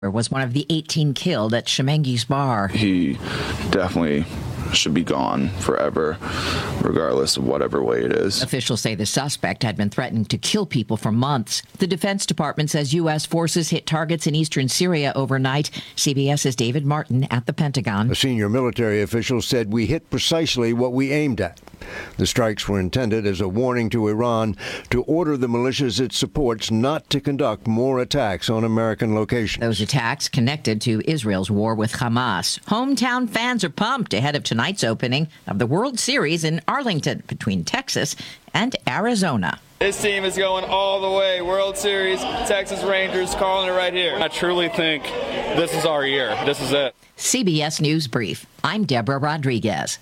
was one of the 18 killed at Shemengi's bar. He definitely should be gone forever, regardless of whatever way it is. Officials say the suspect had been threatening to kill people for months. The Defense Department says U.S. forces hit targets in eastern Syria overnight. CBS's David Martin at the Pentagon. A senior military official said we hit precisely what we aimed at. The strikes were intended as a warning to Iran to order the militias it supports not to conduct more attacks on American locations. Those attacks connected to Israel's war with Hamas. Hometown fans are pumped ahead of tonight's opening of the World Series in Arlington between Texas and Arizona. This team is going all the way. World Series, Texas Rangers, calling it right here. I truly think this is our year. This is it. CBS News Brief. I'm Deborah Rodriguez.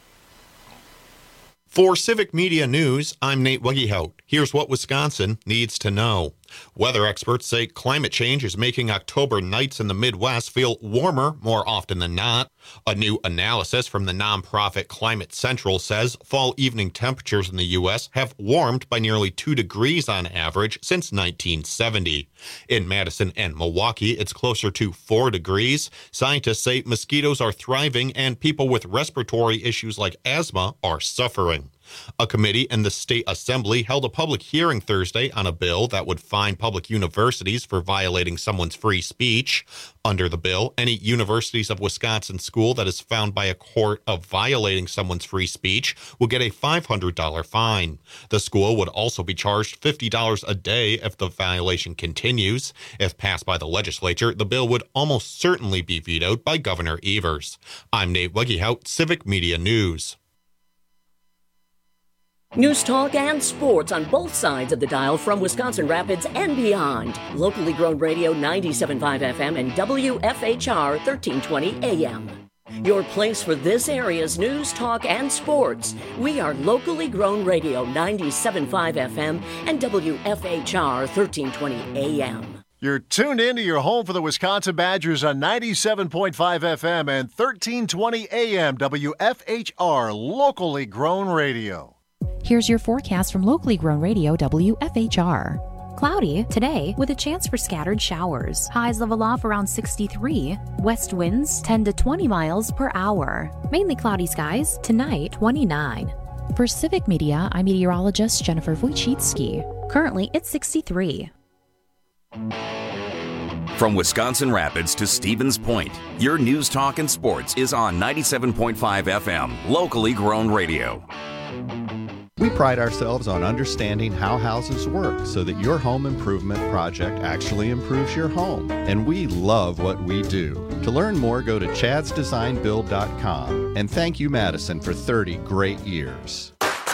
For Civic Media News, I'm Nate Wegehout. Here's what Wisconsin needs to know. Weather experts say climate change is making October nights in the Midwest feel warmer more often than not. A new analysis from the nonprofit Climate Central says fall evening temperatures in the U.S. have warmed by nearly 2 degrees on average since 1970. In Madison and Milwaukee, it's closer to 4 degrees. Scientists say mosquitoes are thriving and people with respiratory issues like asthma are suffering. A committee in the state assembly held a public hearing Thursday on a bill that would fine public universities for violating someone's free speech. Under the bill, any Universities of Wisconsin school that is found by a court of violating someone's free speech will get a $500 fine. The school would also be charged $50 a day if the violation continues. If passed by the legislature, the bill would almost certainly be vetoed by Governor Evers. I'm Nate Wegehout, Civic Media News. News talk and sports on both sides of the dial from Wisconsin Rapids and beyond. Locally grown radio 97.5 FM and WFHR 1320 AM. Your place for this area's news, talk, and sports. We are locally grown radio 97.5 FM and WFHR 1320 AM. You're tuned into your home for the Wisconsin Badgers on 97.5 FM and 1320 AM WFHR, locally grown radio. Here's your forecast from locally grown radio WFHR. Cloudy today with a chance for scattered showers. Highs level off around 63. West winds 10 to 20 miles per hour. Mainly cloudy skies tonight 29. For Civic Media, I'm meteorologist Jennifer Wojcicki. Currently it's 63. From Wisconsin Rapids to Stevens Point, your news, talk, and sports is on 97.5 FM, locally grown radio. We pride ourselves on understanding how houses work so that your home improvement project actually improves your home. And we love what we do. To learn more, go to chadsdesignbuild.com. And thank you, Madison, for 30 great years.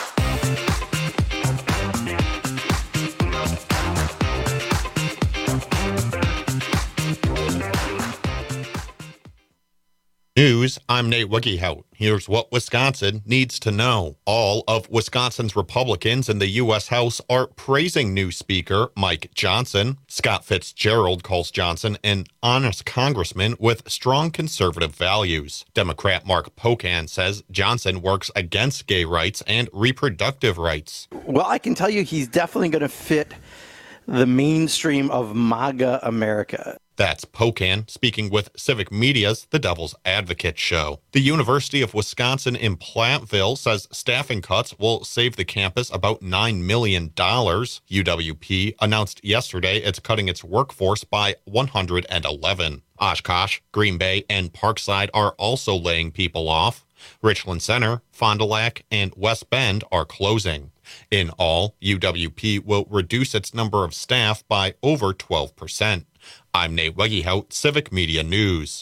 News, I'm Nate Wegehout. Here's what Wisconsin needs to know. All of Wisconsin's Republicans in the U.S. House are praising new Speaker Mike Johnson. Scott Fitzgerald calls Johnson an honest congressman with strong conservative values. Democrat Mark Pocan says Johnson works against gay rights and reproductive rights. Well, I can tell you he's definitely going to fit the mainstream of MAGA America. That's Pocan speaking with Civic Media's The Devil's Advocate show. The University of Wisconsin in Platteville says staffing cuts will save the campus about $9 million. UWP announced yesterday it's cutting its workforce by 111. Oshkosh, Green Bay, and Parkside are also laying people off. Richland Center, Fond du Lac, and West Bend are closing. In all, UWP will reduce its number of staff by over 12%. I'm Nate Wegehout, Civic Media News.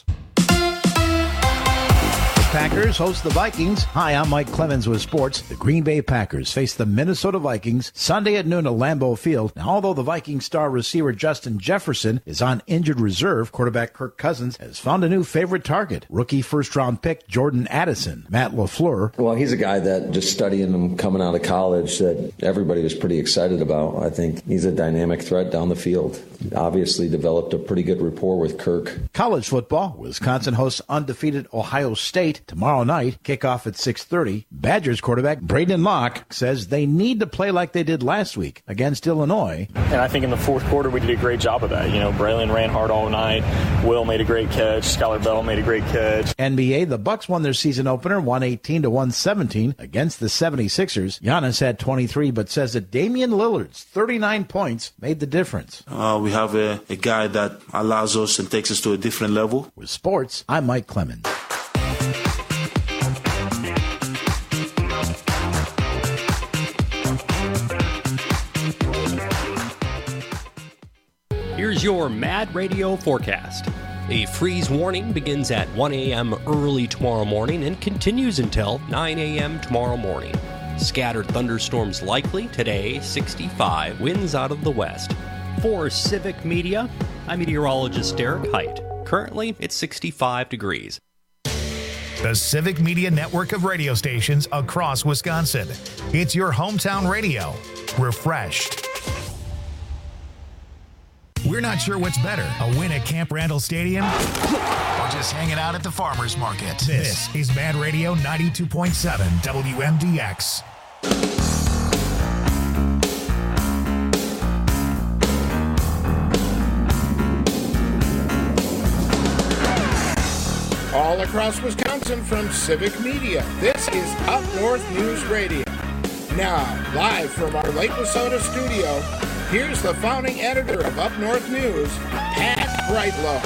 Packers host the Vikings. Hi, I'm Mike Clemens with sports. The Green Bay Packers face the Minnesota Vikings Sunday at noon at Lambeau Field. Now, although the Viking star receiver Justin Jefferson is on injured reserve, quarterback Kirk Cousins has found a new favorite target. Rookie first-round pick Jordan Addison. Matt LaFleur. Well, he's a guy that just studying him coming out of college that everybody was pretty excited about. I think he's a dynamic threat down the field. Obviously developed a pretty good rapport with Kirk. College football. Wisconsin hosts undefeated Ohio State. Tomorrow night, kickoff at 6:30. Badgers quarterback Braden Locke says they need to play like they did last week against Illinois. And I think in the fourth quarter we did a great job of that. You know, Braylon ran hard all night. Will made a great catch. Skylar Bell made a great catch. NBA, the Bucks won their season opener 118-117 against the 76ers. Giannis had 23, but says that Damian Lillard's 39 points made the difference. We have a guy that allows us and takes us to a different level. With sports, I'm Mike Clemens. Here's your Mad Radio forecast. A freeze warning begins at 1 a.m. early tomorrow morning and continues until 9 a.m. tomorrow morning. Scattered thunderstorms likely today, 65, winds out of the west. For Civic Media, I'm meteorologist Derek Height. Currently, it's 65 degrees. The Civic Media network of radio stations across Wisconsin. It's your hometown radio. Refreshed. We're not sure what's better, a win at Camp Randall Stadium or just hanging out at the farmer's market. This is Mad Radio 92.7 WMDX. All across Wisconsin from Civic Media, this is Up North News Radio. Now, live from our Lake Wissota studio, here's the founding editor of Up North News, Pat Brightlow.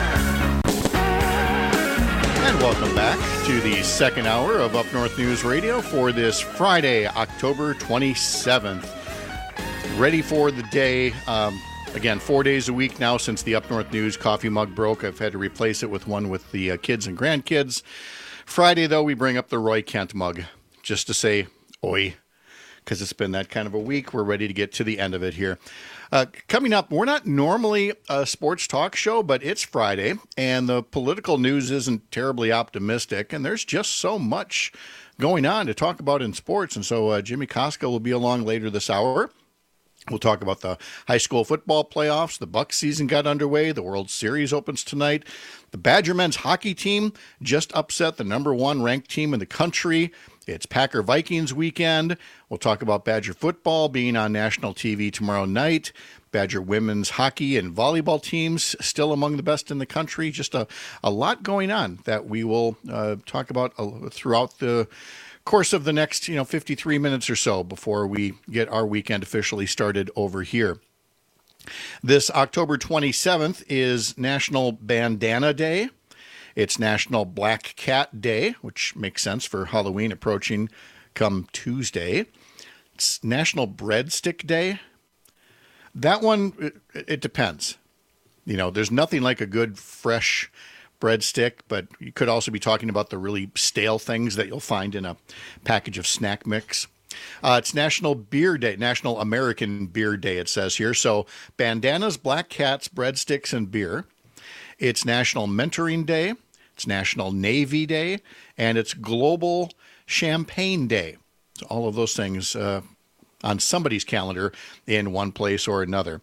And welcome back to the second hour of Up North News Radio for this Friday, October 27th. Ready for the day. Again, 4 days a week now since the Up North News coffee mug broke. I've had to replace it with one with the kids and grandkids. Friday, though, we bring up the Roy Kent mug just to say, oi, because it's been that kind of a week. We're ready to get to the end of it here. Coming up, we're not normally a sports talk show, but it's Friday, and the political news isn't terribly optimistic, and there's just so much going on to talk about in sports. And so Jimmy Koska will be along later this hour. We'll talk about the high school football playoffs. The Bucs season got underway. The World Series opens tonight. The Badger men's hockey team just upset the number one ranked team in the country. It's Packer Vikings weekend. We'll talk about Badger football being on national TV tomorrow night. Badger women's hockey and volleyball teams still among the best in the country. Just a lot going on that we will talk about throughout the course of the next 53 minutes or so before we get our weekend officially started over here. This October 27th is National Bandana Day. It's National Black Cat Day, which makes sense for Halloween approaching come Tuesday. It's National Breadstick Day. That one, it depends. There's nothing like a good fresh breadstick, but you could also be talking about the really stale things that you'll find in a package of snack mix. It's National Beer Day, National American Beer Day, it says here. So bandanas, black cats, breadsticks, and beer. It's National Mentoring Day. It's National Navy Day. And it's Global Champagne Day. So all of those things on somebody's calendar in one place or another.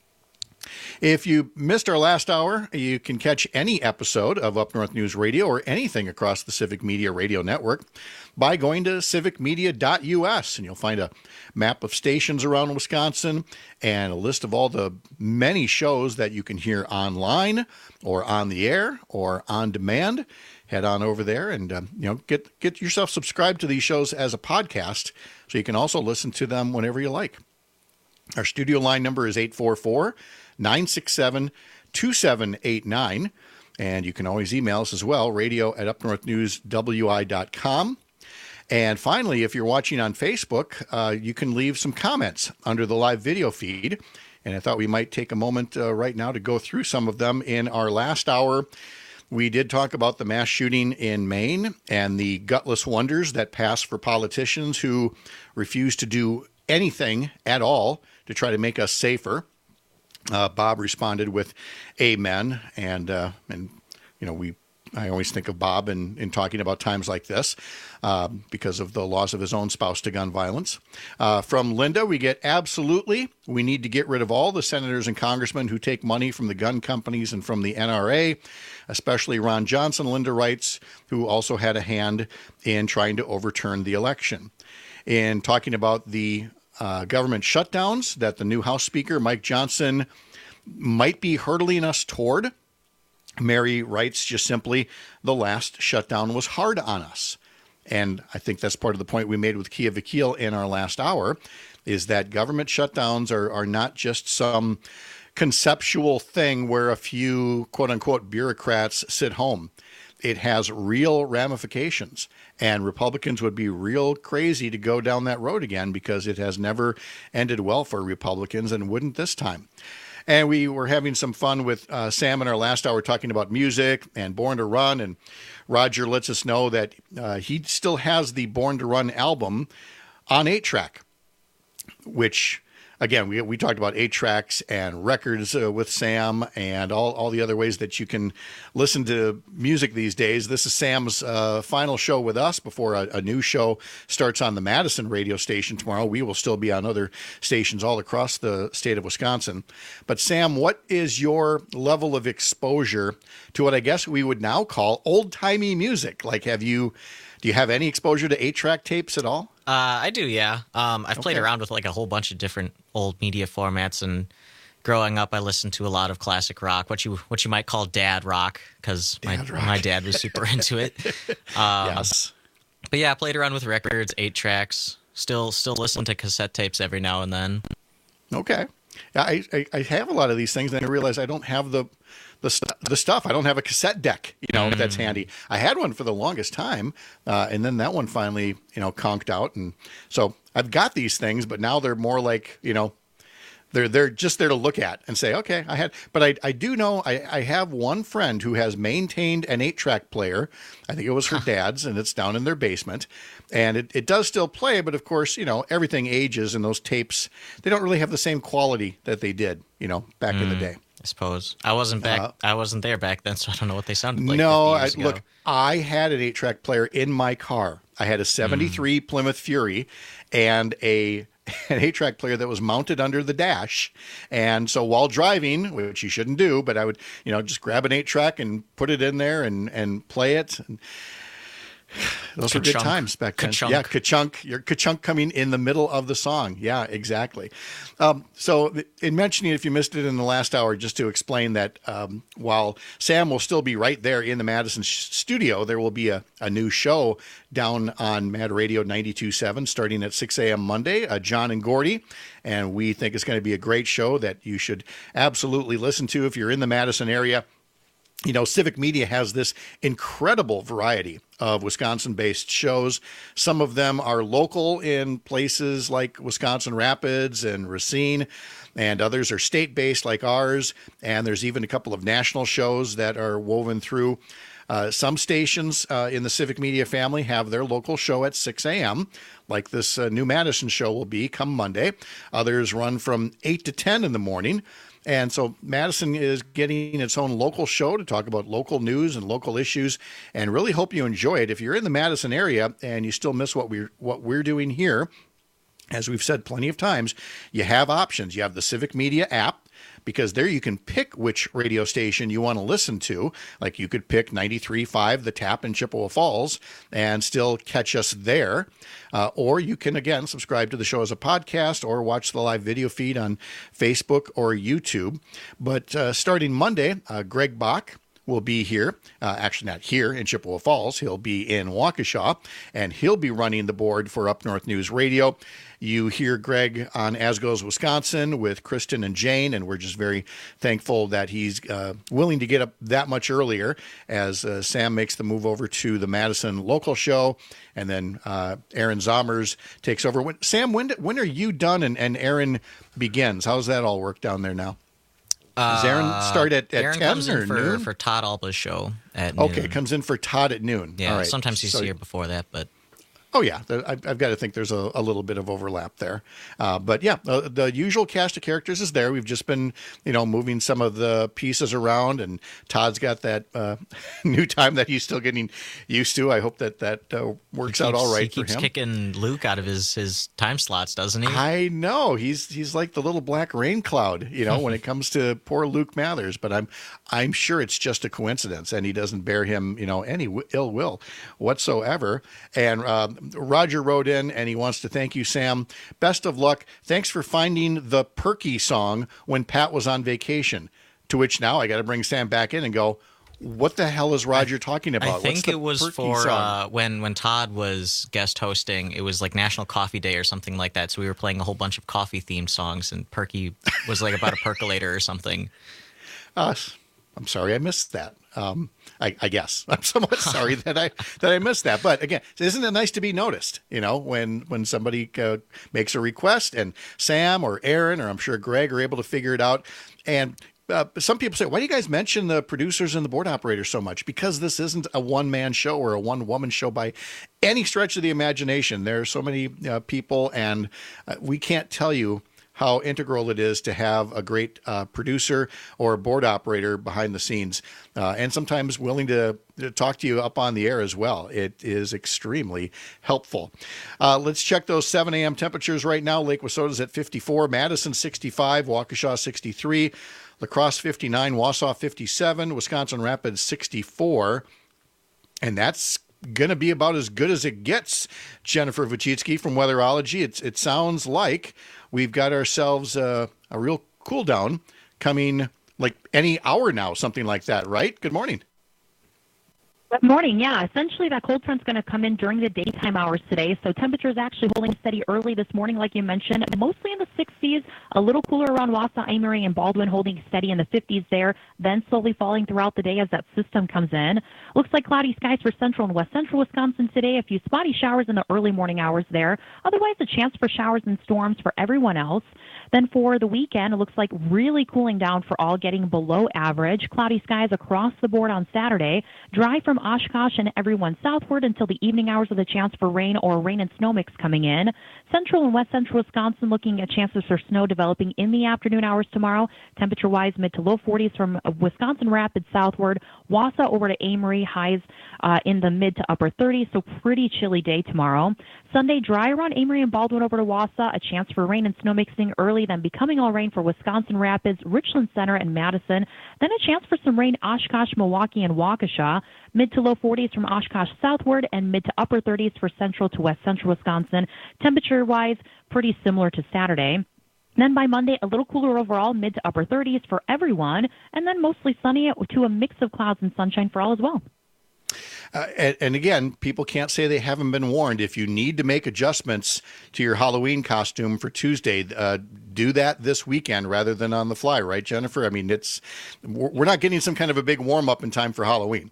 If you missed our last hour, you can catch any episode of Up North News Radio or anything across the Civic Media Radio Network by going to civicmedia.us, and you'll find a map of stations around Wisconsin and a list of all the many shows that you can hear online or on the air or on demand. Head on over there and get yourself subscribed to these shows as a podcast so you can also listen to them whenever you like. Our studio line number is 844-967-2789. And you can always email us as well, radio@upnorthnewswi.com. And finally, if you're watching on Facebook, you can leave some comments under the live video feed. And I thought we might take a moment right now to go through some of them. In our last hour, we did talk about the mass shooting in Maine and the gutless wonders that pass for politicians who refuse to do anything at all to try to make us safer. Bob responded with amen, and we I always think of Bob in talking about times like this because of the loss of his own spouse to gun violence. From Linda, we get absolutely. We need to get rid of all the senators and congressmen who take money from the gun companies and from the NRA, especially Ron Johnson, Linda writes, who also had a hand in trying to overturn the election. In talking about the government shutdowns that the new House Speaker, Mike Johnson, might be hurtling us toward, Mary writes just simply, the last shutdown was hard on us. And I think that's part of the point we made with Kia Vakil in our last hour, is that government shutdowns are not just some conceptual thing where a few quote-unquote bureaucrats sit home. It has real ramifications, and Republicans would be real crazy to go down that road again because it has never ended well for Republicans and wouldn't this time. And we were having some fun with Sam in our last hour talking about music and Born to Run. And Roger lets us know that he still has the Born to Run album on 8-track, which, again, we talked about 8-tracks and records with Sam and all the other ways that you can listen to music these days. This is Sam's final show with us before a new show starts on the Madison radio station tomorrow. We will still be on other stations all across the state of Wisconsin. But Sam, what is your level of exposure to what I guess we would now call old-timey music? Like, do you have any exposure to 8-track tapes at all? I do, yeah. I've played around with like a whole bunch of different old media formats, and growing up, I listened to a lot of classic rock, what you might call dad rock, because my dad was super into it. Yes. But yeah, I played around with records, 8-tracks. Still listen to cassette tapes every now and then. Okay. I have a lot of these things, and I realize I don't have the stuff. I don't have a cassette deck, that's handy. I had one for the longest time, and then that one finally, conked out. And so I've got these things, but now they're more like, they're just there to look at and say, okay, but I do know I have one friend who has maintained an 8-track player. I think it was her dad's, and it's down in their basement. And it does still play, but of course, everything ages, and those tapes, they don't really have the same quality that they did, back in the day. I suppose I wasn't there back then, so I don't know what they sounded like. No, look, I had an 8-track player in my car. I had a 73 Plymouth Fury and an 8-track player that was mounted under the dash. And so while driving, which you shouldn't do, but I would, just grab an 8-track and put it in there and play it. And those were good times back then. Ka-chunk. Yeah, ka-chunk. Your ka-chunk coming in the middle of the song. Yeah, exactly. So in mentioning, if you missed it in the last hour, just to explain that while Sam will still be right there in the Madison studio, there will be a new show down on Mad Radio 92.7 starting at 6 a.m. Monday, John and Gordy. And we think it's going to be a great show that you should absolutely listen to if you're in the Madison area. Civic Media has this incredible variety of Wisconsin-based shows. Some of them are local in places like Wisconsin Rapids and Racine, and others are state-based like ours. And there's even a couple of national shows that are woven through. Some stations in the Civic Media family have their local show at 6 a.m., like this new Madison show will be come Monday. Others run from 8 to 10 in the morning. And so Madison is getting its own local show to talk about local news and local issues, and really hope you enjoy it. If you're in the Madison area and you still miss what we're doing here, as we've said plenty of times, you have options. You have the Civic Media app, because there you can pick which radio station you want to listen to. Like you could pick 93.5 The Tap in Chippewa Falls and still catch us there. Or you can, again, subscribe to the show as a podcast or watch the live video feed on Facebook or YouTube. But starting Monday, Greg Bach will be here. Actually, not here in Chippewa Falls. He'll be in Waukesha, and he'll be running the board for Up North News Radio. You hear Greg on As Goes Wisconsin with Kristen and Jane, and we're just very thankful that he's willing to get up that much earlier as Sam makes the move over to the Madison local show, and then Aaron Zommers takes over. Sam, when are you done and Aaron begins? How's that all work down there now? Does Aaron start at 10 comes or in noon? for Todd Alba's show at noon. Okay, comes in for Todd at noon. Yeah, all right. sometimes he's here before that, but Oh, yeah. I've got to think there's a little bit of overlap there. But yeah, the usual cast of characters is there. We've just been, moving some of the pieces around, and Todd's got that new time that he's still getting used to. I hope that works out all right for him. He keeps kicking Luke out of his time slots, doesn't he? I know. He's like the little black rain cloud, when it comes to poor Luke Mathers. But I'm sure it's just a coincidence, and he doesn't bear him, any ill will whatsoever. And Roger wrote in, and he wants to thank you, Sam. Best of luck. Thanks for finding the Perky song when Pat was on vacation. To which now I got to bring Sam back in and go, what the hell is Roger talking about? I think it was for when Todd was guest hosting. It was like National Coffee Day or something like that. So we were playing a whole bunch of coffee-themed songs, and Perky was like about a percolator or something. I'm sorry I missed that. I guess I'm somewhat sorry that I missed that. But again, isn't it nice to be noticed? When somebody makes a request, and Sam or Aaron or I'm sure Greg are able to figure it out. And some people say, why do you guys mention the producers and the board operators so much? Because this isn't a one-man show or a one-woman show by any stretch of the imagination. There are so many people, and we can't tell you how integral it is to have a great producer or board operator behind the scenes, and sometimes willing to talk to you up on the air as well. It is extremely helpful. Let's check those 7 a.m. temperatures right now. Lake Wasota's at 54, Madison 65, Waukesha 63, La Crosse 59, Wausau 57, Wisconsin Rapids 64, and that's going to be about as good as it gets. Jennifer Wojcicki from Weatherology. It sounds like we've got ourselves a real cool down coming like any hour now, something like that, right? Good morning. Good morning. Yeah, essentially that cold front's going to come in during the daytime hours today. So temperatures actually holding steady early this morning, like you mentioned, mostly in the 60s, a little cooler around Wausau, Amory, and Baldwin, holding steady in the 50s there, then slowly falling throughout the day as that system comes in. Looks like cloudy skies for central and west central Wisconsin today, a few spotty showers in the early morning hours there. Otherwise, a chance for showers and storms for everyone else. Then for the weekend, it looks like really cooling down for all, getting below average. Cloudy skies across the board on Saturday. Dry from Oshkosh and everyone southward until the evening hours with a chance for rain or rain and snow mix coming in. Central and west central Wisconsin looking at chances for snow developing in the afternoon hours tomorrow. Temperature-wise, mid to low 40s from Wisconsin Rapids southward. Wausau over to Amory, highs in the mid to upper 30s, so pretty chilly day tomorrow. Sunday, dry around Amory and Baldwin over to Wausau, a chance for rain and snow mixing early, then becoming all rain for Wisconsin Rapids, Richland Center, and Madison. Then a chance for some rain Oshkosh, Milwaukee, and Waukesha. Mid to low 40s from Oshkosh southward, and mid to upper 30s for central to west central Wisconsin. Temperature-wise, pretty similar to Saturday. Then by Monday, a little cooler overall, mid to upper 30s for everyone, and then mostly sunny to a mix of clouds and sunshine for all as well. And again, people can't say they haven't been warned. If you need to make adjustments to your Halloween costume for Tuesday, do that this weekend rather than on the fly, right, Jennifer? I mean, we're not getting some kind of a big warm-up in time for Halloween.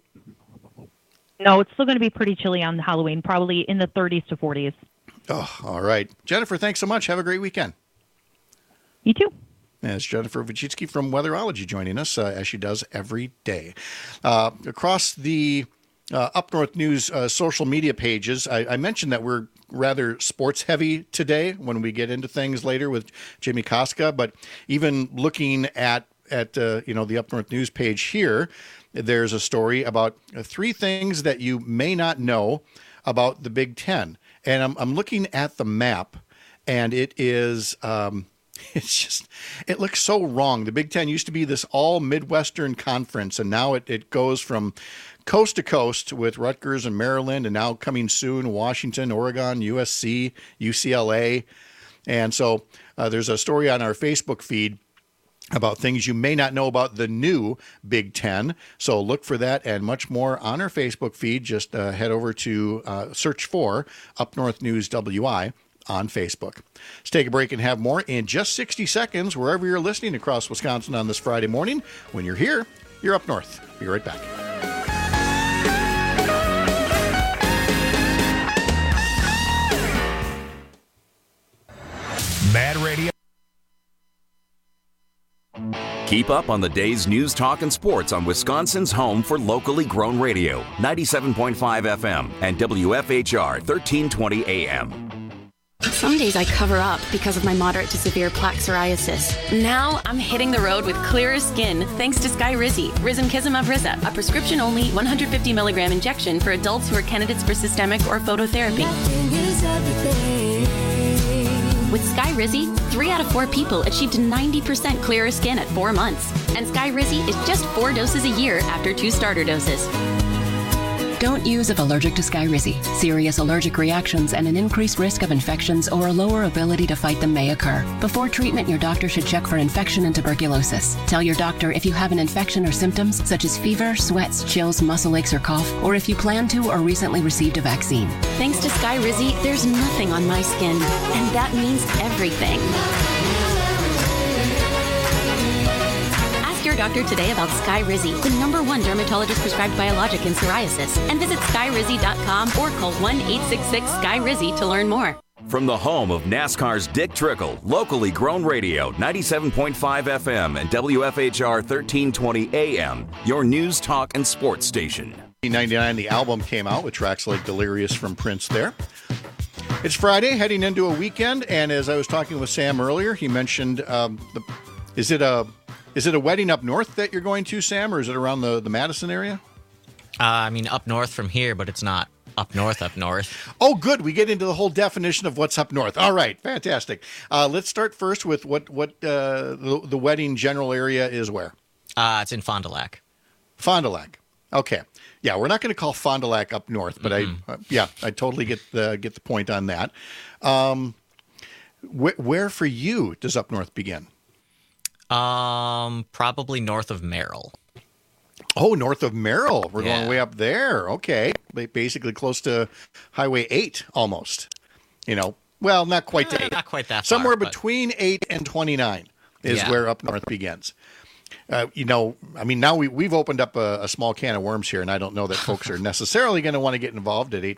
No, it's still going to be pretty chilly on Halloween, probably in the 30s to 40s. Oh, all right. Jennifer, thanks so much. Have a great weekend. You too. It's Jennifer Wojcicki from Weatherology joining us, as she does every day. Across the Up North News social media pages, I mentioned that we're rather sports heavy today when we get into things later with Jimmy Koska, but even looking at the Up North News page here, there's a story about 3 things that you may not know about the Big Ten. And I'm looking at the map, and it is it looks so wrong. The Big Ten used to be this all Midwestern conference, and now it goes from coast to coast with Rutgers and Maryland, and now coming soon, Washington, Oregon, USC, UCLA. And so there's a story on our Facebook feed about things you may not know about the new Big Ten. So look for that and much more on our Facebook feed. Just head over to search for Up North News WI on Facebook. Let's take a break and have more in just 60 seconds wherever you're listening across Wisconsin on this Friday morning. When you're here, you're up north. Be right back. Mad Radio. Keep up on the day's news, talk, and sports on Wisconsin's home for locally grown radio, 97.5 FM and WFHR 1320 AM. Some days I cover up because of my moderate to severe plaque psoriasis. Now I'm hitting the road with clearer skin thanks to Skyrizi, Risankizumab Risa, a prescription-only 150 milligram injection for adults who are candidates for systemic or phototherapy. With Skyrizi, 3 out of 4 people achieved 90% clearer skin at 4 months. And Skyrizi is just 4 doses a year after 2 starter doses. Don't use if allergic to Skyrizi. Serious allergic reactions and an increased risk of infections or a lower ability to fight them may occur. Before treatment, your doctor should check for infection and tuberculosis. Tell your doctor if you have an infection or symptoms such as fever, sweats, chills, muscle aches, or cough, or if you plan to or recently received a vaccine. Thanks to Skyrizi, there's nothing on my skin, and that means everything. Your doctor today about Skyrizi, the #1 dermatologist prescribed biologic in psoriasis, and visit skyrizi.com or call 1-866-SKY-RIZZI to learn more. From the home of NASCAR's Dick Trickle, locally grown radio, 97.5 FM and WFHR 1320 AM, your news, talk, and sports station. 1999, the album came out with tracks like Delirious from Prince there. It's Friday, heading into a weekend, and as I was talking with Sam earlier, he mentioned, is it a wedding up north that you're going to, Sam, or is it around the Madison area? I mean, up north from here, but it's not up north. Oh, good. We get into the whole definition of what's up north. All right, fantastic. Let's start first with what the wedding general area is where? It's in Fond du Lac. Fond du Lac. Okay. Yeah, we're not going to call Fond du Lac up north, but I totally get the point on that. Where for you does up north begin? Probably north of Merrill. Oh, north of Merrill. We're going way up there. Okay. Basically close to Highway 8 almost. Well, not quite to 8. Not quite that far. Somewhere between 8 and 29 is where up north begins. Now we've opened up a small can of worms here, and I don't know that folks are necessarily going to want to get involved at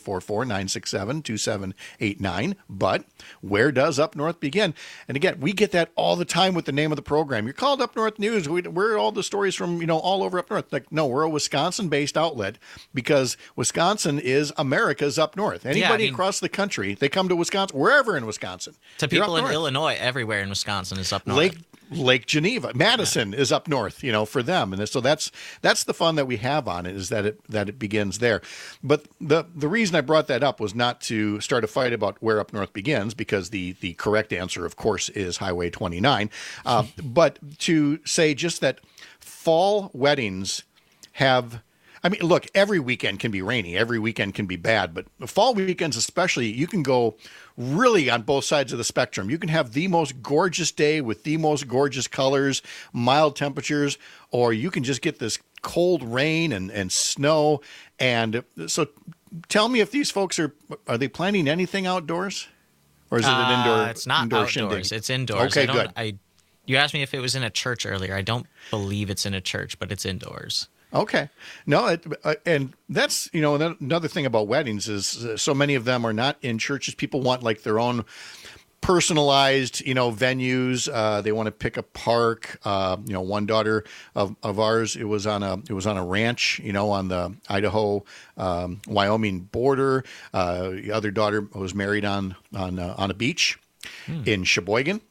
844-967-2789. But where does up north begin? And again, we get that all the time with the name of the program. You're called Up North News. We're all the stories from all over up north. Like, no, we're a Wisconsin-based outlet because Wisconsin is America's up north. Anybody across the country, they come to Wisconsin, wherever in Wisconsin. To people in Illinois, everywhere in Wisconsin is up north. Lake Geneva, Madison is up north, for them, and so that's the fun that we have on it, is that it begins there. But the reason I brought that up was not to start a fight about where up north begins, because the correct answer, of course, is Highway 29, but to say just that fall weddings have. I mean, look, every weekend can be rainy, every weekend can be bad, but fall weekends especially, you can go really on both sides of the spectrum. You can have the most gorgeous day with the most gorgeous colors, mild temperatures, or you can just get this cold rain and snow. And so tell me if these folks are they planning anything outdoors? Or is it an indoor? It's not indoor outdoors. shindig? It's indoors. Okay, good. You asked me if it was in a church earlier. I don't believe it's in a church, but it's indoors. Okay. No, and that's, another thing about weddings is so many of them are not in churches. People want like their own personalized, venues. They want to pick a park. One daughter of ours, it was on a ranch, on the Idaho, Wyoming border. The other daughter was married on a beach in Sheboygan.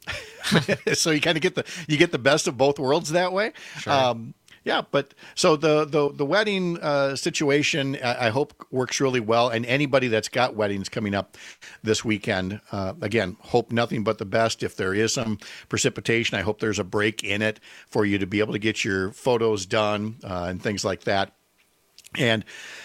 So you kind of get the best of both worlds that way. Sure. Yeah, but so the wedding situation, I hope works really well. And anybody that's got weddings coming up this weekend, again, hope nothing but the best. If there is some precipitation, I hope there's a break in it for you to be able to get your photos done and things like that. And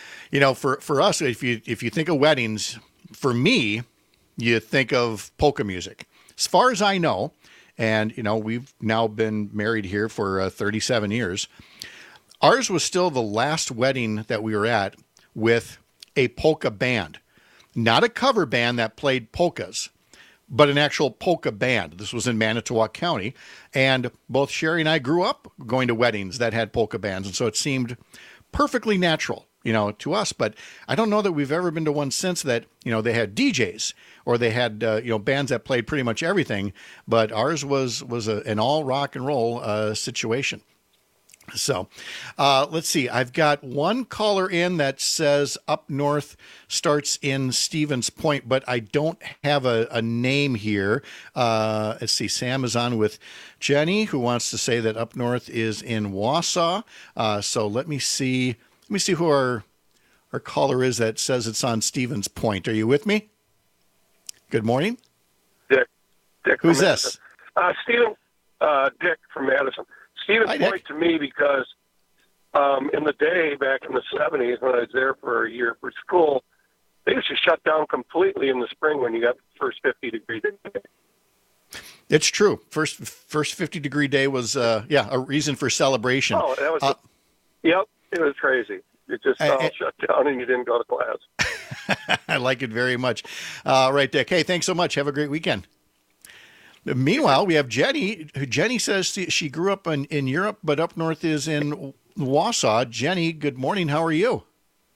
for us, if you think of weddings, for me, you think of polka music. As far as I know, and we've now been married here for 37 years. Ours was still the last wedding that we were at with a polka band, not a cover band that played polkas, but an actual polka band. This was in Manitowoc County, and both Sherry and I grew up going to weddings that had polka bands, and so it seemed perfectly natural to us. But I don't know that we've ever been to one since that, they had DJs or they had, bands that played pretty much everything. But ours was an all rock and roll situation. So let's see. I've got one caller in that says Up North starts in Stevens Point, but I don't have a name here. Let's see. Sam is on with Jenny, who wants to say that Up North is in Wausau. So let me see. Let me see who our caller is that says it's on Stevens Point. Are you with me? Good morning. Dick. Who's this? Stephen. Dick from Madison. Stevens Point to me because in the day back in the 70s when I was there for a year for school, they used to shut down completely in the spring when you got the first 50-degree day. It's true. First 50-degree day was a reason for celebration. Oh, that was yep, it was crazy. It just all shut down and you didn't go to class. I like it very much. Right, Dick. Hey, thanks so much. Have a great weekend. Meanwhile, we have Jenny. Jenny says she grew up in Europe, but Up North is in Wausau. Jenny, good morning. How are you?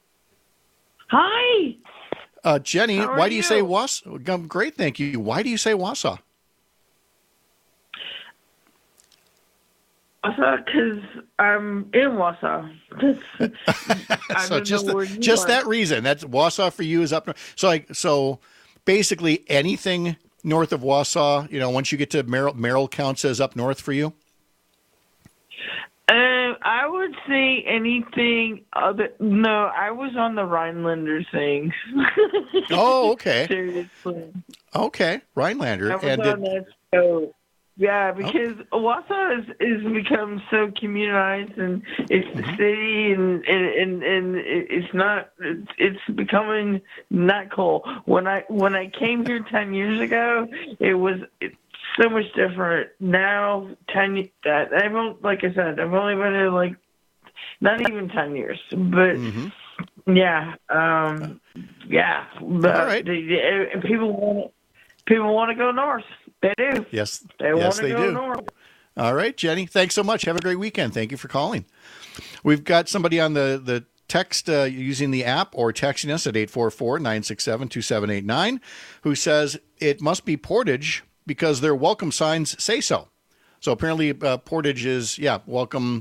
Hi. Jenny, why do you say Wausau? Great, thank you. Why do you say Wausau? Because I'm in Wausau. So just that reason. That's Wausau for you is up north. So basically anything north of Wausau, once you get to Merrill counts as up north for you? I would say anything other. No, I was on the Rhinelander thing. Oh, okay. Seriously. Okay, Rhinelander. I was on that show. Yeah, because Wausau is become so communized, and it's the city, and it's not. It's becoming not cool. When I came here 10 years ago, it's so much different. Now, like I said, I've only been here not even 10 years, but yeah, yeah. But all right. People want to go north. They do. Yes, they want to they go do. north. All right, Jenny. Thanks so much. Have a great weekend. Thank you for calling. We've got somebody on the text using the app or texting us at 844-967-2789 who says it must be Portage because their welcome signs say so. So apparently Portage is, welcome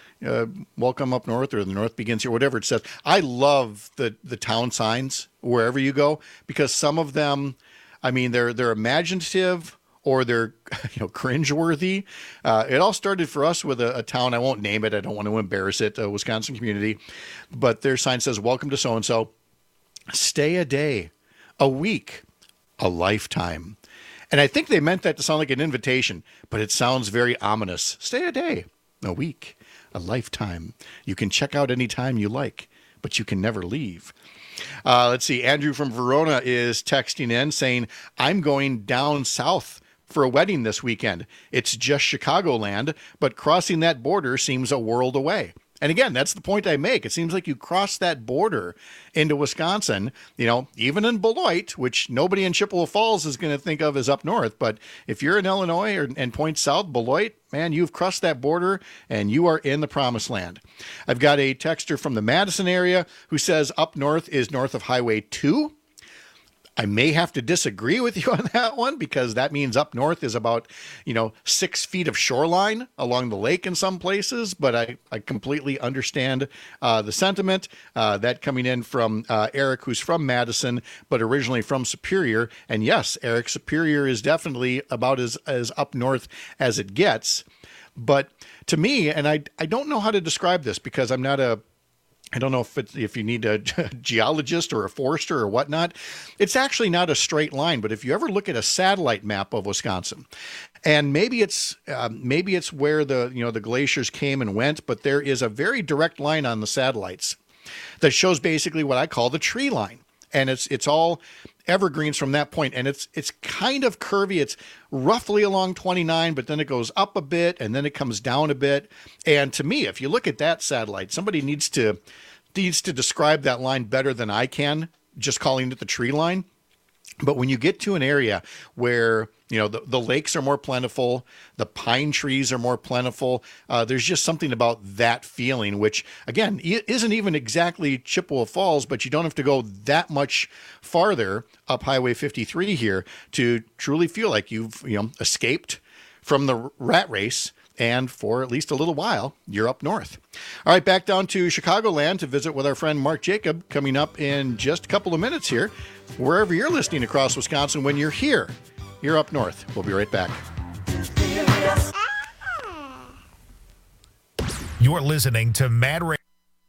up north, or the north begins here, whatever it says. I love the town signs wherever you go because some of them, they're imaginative or they're cringeworthy. It all started for us with a town. I won't name it. I don't want to embarrass it. A Wisconsin community, but their sign says, "Welcome to so and so. Stay a day, a week, a lifetime." And I think they meant that to sound like an invitation, but it sounds very ominous. Stay a day, a week, a lifetime. You can check out anytime you like, but you can never leave. Let's see. Andrew from Verona is texting in saying, "I'm going down south for a wedding this weekend. It's just Chicagoland, but crossing that border seems a world away." And again, that's the point I make. It seems like you cross that border into Wisconsin, even in Beloit, which nobody in Chippewa Falls is going to think of as up north. But if you're in Illinois and point south, Beloit, man, you've crossed that border and you are in the promised land. I've got a texter from the Madison area who says up north is north of Highway 2. I may have to disagree with you on that one because that means up north is about, 6 feet of shoreline along the lake in some places. But I completely understand the sentiment that coming in from Eric, who's from Madison, but originally from Superior. And yes, Eric, Superior is definitely about as up north as it gets. But to me, and I don't know how to describe this because I'm not I don't know if you need a geologist or a forester or whatnot. It's actually not a straight line, but if you ever look at a satellite map of Wisconsin, and maybe it's where the glaciers came and went, but there is a very direct line on the satellites that shows basically what I call the tree line, and it's all evergreens from that point, and it's kind of curvy. It's roughly along 29, but then it goes up a bit and then it comes down a bit. And to me, if you look at that satellite, somebody needs to describe that line better than I can, just calling it the tree line. But when you get to an area where, the lakes are more plentiful, the pine trees are more plentiful, there's just something about that feeling, which, again, isn't even exactly Chippewa Falls, but you don't have to go that much farther up Highway 53 here to truly feel like you've, escaped from the rat race. And for at least a little while, you're up north. All right, back down to Chicagoland to visit with our friend Mark Jacob coming up in just a couple of minutes here. Wherever you're listening across Wisconsin, when you're here, you're up north. We'll be right back. You're listening to Mad Radio.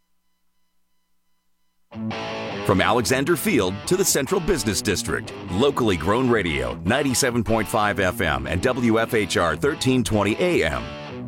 From Alexander Field to the Central Business District, locally grown radio, 97.5 FM and WFHR 1320 AM.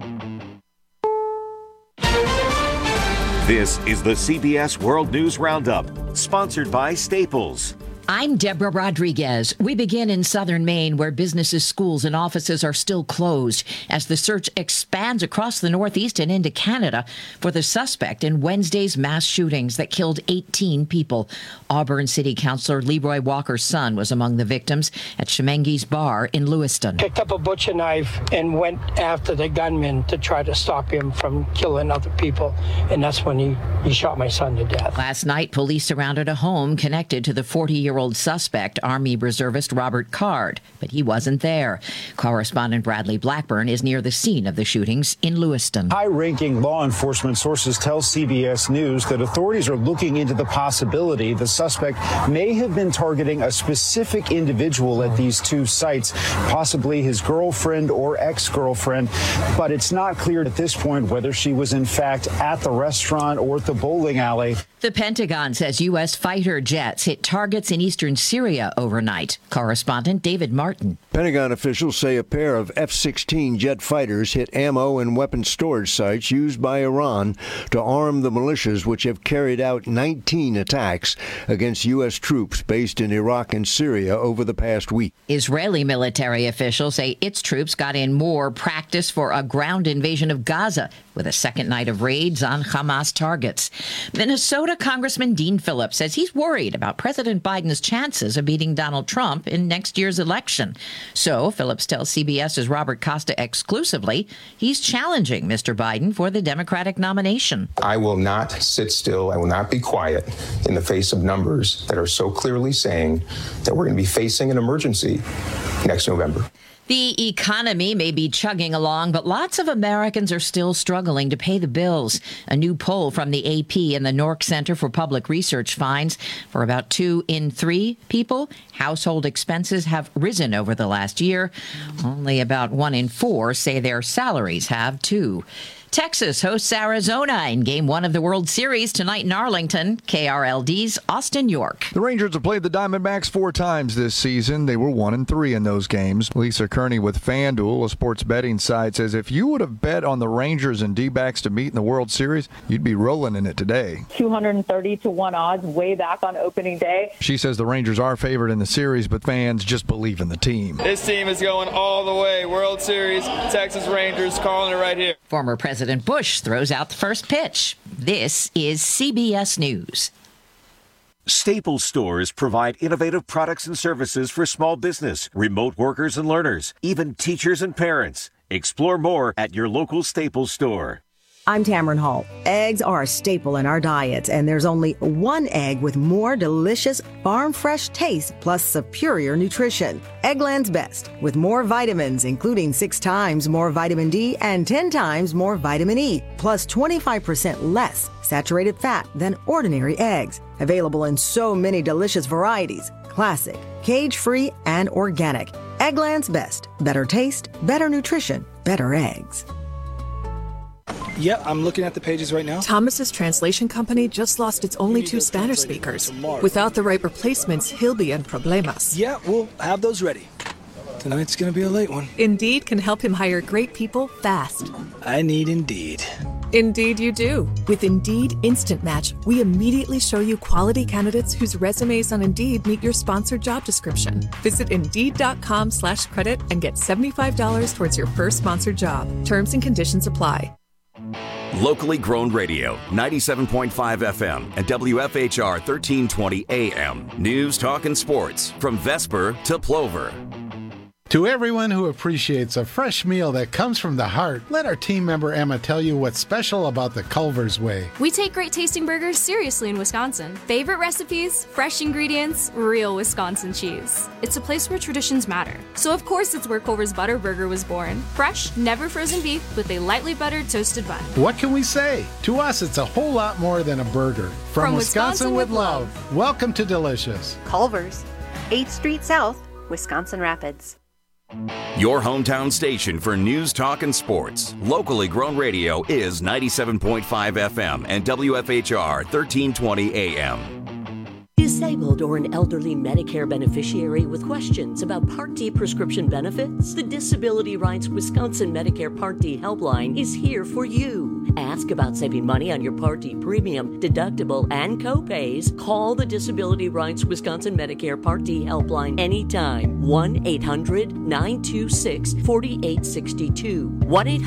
This is the CBS World News Roundup, sponsored by Staples. I'm Deborah Rodriguez. We begin in southern Maine, where businesses, schools, and offices are still closed as the search expands across the Northeast and into Canada for the suspect in Wednesday's mass shootings that killed 18 people. Auburn City Councilor Leroy Walker's son was among the victims at Shemengi's Bar in Lewiston. Picked up a butcher knife and went after the gunman to try to stop him from killing other people, and that's when he shot my son to death. Last night, police surrounded a home connected to the 40-year-old suspect, Army reservist Robert Card, but he wasn't there. Correspondent Bradley Blackburn is near the scene of the shootings in Lewiston. High-ranking law enforcement sources tell CBS News that authorities are looking into the possibility the suspect may have been targeting a specific individual at these two sites, possibly his girlfriend or ex-girlfriend, but it's not clear at this point whether she was in fact at the restaurant or at the bowling alley. The Pentagon says U.S. fighter jets hit targets in eastern Syria overnight. Correspondent David Martin. Pentagon officials say a pair of F-16 jet fighters hit ammo and weapons storage sites used by Iran to arm the militias, which have carried out 19 attacks against U.S. troops based in Iraq and Syria over the past week. Israeli military officials say its troops got in more practice for a ground invasion of Gaza with a second night of raids on Hamas targets. Minnesota Congressman Dean Phillips says he's worried about President Biden's chances of beating Donald Trump in next year's election. So Phillips tells CBS's Robert Costa exclusively he's challenging Mr. Biden for the Democratic nomination. I will not sit still. I will not be quiet in the face of numbers that are so clearly saying that we're going to be facing an emergency next November. The economy may be chugging along, but lots of Americans are still struggling to pay the bills. A new poll from the AP and the Nork Center for Public Research finds for about 2 in 3 people, household expenses have risen over the last year. Only about 1 in 4 say their salaries have, too. Texas hosts Arizona in Game 1 of the World Series tonight in Arlington. KRLD's Austin York. The Rangers have played the Diamondbacks 4 times this season. They were 1-3 in those games. Lisa Kearney with FanDuel, a sports betting site, says if you would have bet on the Rangers and D-backs to meet in the World Series, you'd be rolling in it today. 230-1 odds way back on opening day. She says the Rangers are favored in the series, but fans just believe in the team. This team is going all the way. World Series, Texas Rangers, calling it right here. Former President Bush throws out the first pitch. This is CBS News. Staples stores provide innovative products and services for small business, remote workers and learners, even teachers and parents. Explore more at your local Staples store. I'm Tamron Hall. Eggs are a staple in our diets, and there's only one egg with more delicious farm-fresh taste plus superior nutrition. Eggland's Best, with more vitamins, including 6 times more vitamin D and 10 times more vitamin E, plus 25% less saturated fat than ordinary eggs. Available in so many delicious varieties: classic, cage-free, and organic. Eggland's Best. Better taste, better nutrition, better eggs. Yep, I'm looking at the pages right now. Thomas's translation company just lost its only 2 Spanish speakers. Without the right replacements, he'll be in problemas. Yeah, we'll have those ready. Tonight's gonna be a late one. Indeed can help him hire great people fast. I need Indeed. Indeed you do. With Indeed Instant Match, we immediately show you quality candidates whose resumes on Indeed meet your sponsored job description. Visit Indeed.com/credit and get $75 towards your first sponsored job. Terms and conditions apply. Locally grown radio, 97.5 FM and WFHR 1320 AM. News, talk, and sports from Vesper to Plover. To everyone who appreciates a fresh meal that comes from the heart, let our team member Emma tell you what's special about the Culver's Way. We take great tasting burgers seriously in Wisconsin. Favorite recipes, fresh ingredients, real Wisconsin cheese. It's a place where traditions matter. So of course it's where Culver's Butter Burger was born. Fresh, never frozen beef with a lightly buttered toasted bun. What can we say? To us, it's a whole lot more than a burger. From Wisconsin with love. Welcome to Delicious. Culver's, 8th Street South, Wisconsin Rapids. Your hometown station for news, talk, and sports. Locally grown radio is 97.5 FM and WFHR 1320 AM. Disabled or an elderly Medicare beneficiary with questions about Part D prescription benefits? The Disability Rights Wisconsin Medicare Part D helpline is here for you. Ask about saving money on your Part D premium, deductible, and co-pays. Call the Disability Rights Wisconsin Medicare Part D helpline anytime. 1-800-926-4862.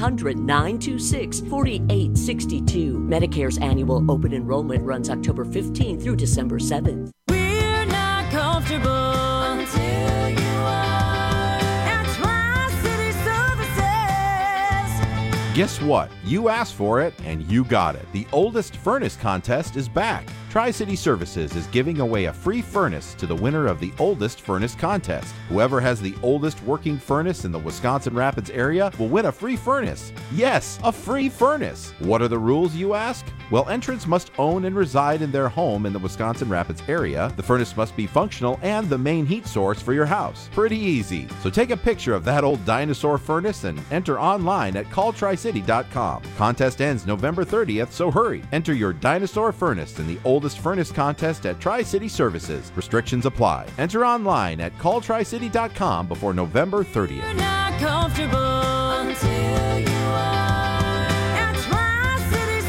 1-800-926-4862. Medicare's annual open enrollment runs October 15th through December 7th. We're not comfortable until you are at Tri-City Services. Guess what? You asked for it and you got it. The oldest furnace contest is back. Tri-City Services is giving away a free furnace to the winner of the oldest furnace contest. Whoever has the oldest working furnace in the Wisconsin Rapids area will win a free furnace. Yes, a free furnace. What are the rules, you ask? Well, entrants must own and reside in their home in the Wisconsin Rapids area. The furnace must be functional and the main heat source for your house. Pretty easy. So take a picture of that old dinosaur furnace and enter online at calltricity.com. Contest ends November 30th, so hurry. Enter your dinosaur furnace in the oldest furnace contest at Tri-City Services. Restrictions apply. Enter online at calltricity.com before November 30th. You're not comfortable until you are at Tri-City